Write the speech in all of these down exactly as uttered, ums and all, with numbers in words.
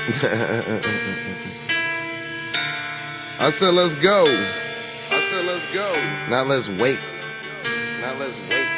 I said let's go. I said let's go. Now let's wait. Now let's wait.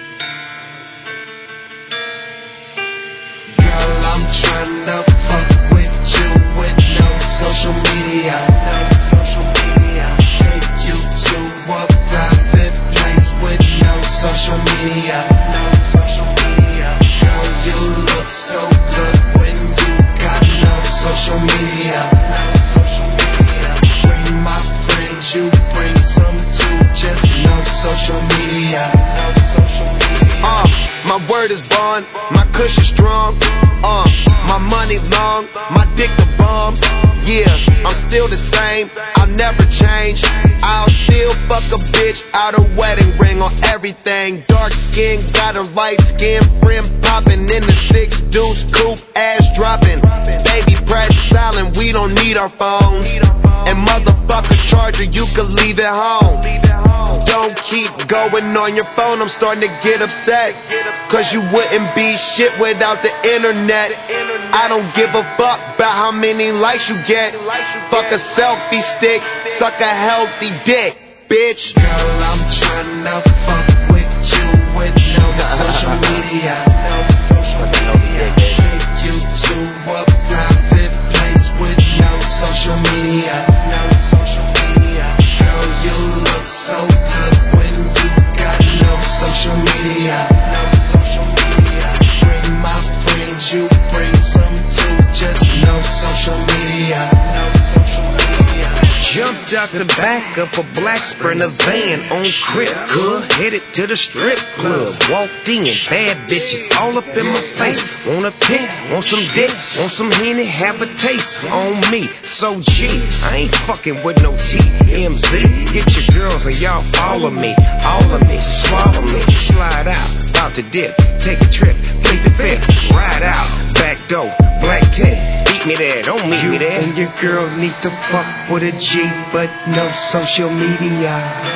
Girl, I'm tryna fuck with you with no social media. No social media. Take you to a private place with no social media. No social media. Girl, you look so good when you got no social media. No social media. Bring my friends, you bring some too. Just no social media. No social media. Uh, my word is bond, my kush is strong. Uh, my money long, my dick the bomb. Yeah, I'm still the same, I'll never change. I'll still fuck a bitch out a wedding ring on everything. Dark skin, got a light skin friend popping in the six deuce coupe, ass dropping. Baby press silent, we don't need our phones. And motherfucker charger, you can leave it home. Don't keep going on your phone, I'm starting to get upset. Cause you wouldn't be shit without the internet. I don't give a fuck about how many likes you get. Fuck a selfie stick, suck a healthy dick, bitch. Girl, I'm tryna fuck with you with no social media. No social media. Take you to a private place with no social media. No social media. Girl, you look so good when you got no social media. No social media. Bring my friends, you bring some too. Just no social media. No social media. Jumped out the back of a black Sprinter van on crib, good, headed to the strip club. Walked in, bad bitches all up in my face. Want a pick, want some dick, want some Henny, have a taste on me. So G, I ain't fucking with no T M Z. Get your girls and y'all follow me, all of me, swallow me, slide out, about to dip, take a trip, plead the fifth, ride out, back door, black tip, beat me there, don't meet me there. And your girl need to fuck with a G, but no social media.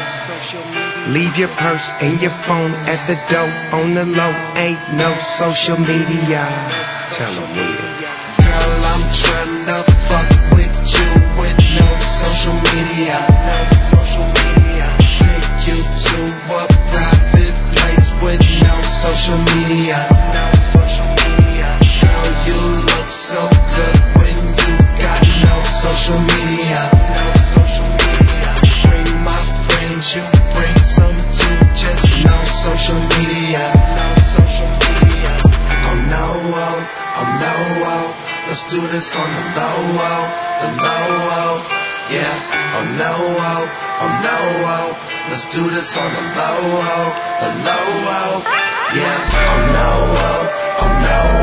Leave your purse and your phone at the door on the low, ain't no social media. Tell them we. Girl, I'm tryna fuck with you with no social media. No social media. Take you to a private place with no social media. No social media. Girl, you look so good when you got no social media. No social media. Bring my friends, you bring some too. Just no social media. No social media. Oh no, oh, oh no, oh. Let's do this on the low, oh, the low, oh. Yeah, oh no, oh, oh no, oh. Let's do this on the low, oh, the low, oh. Yeah, oh no, oh, oh no,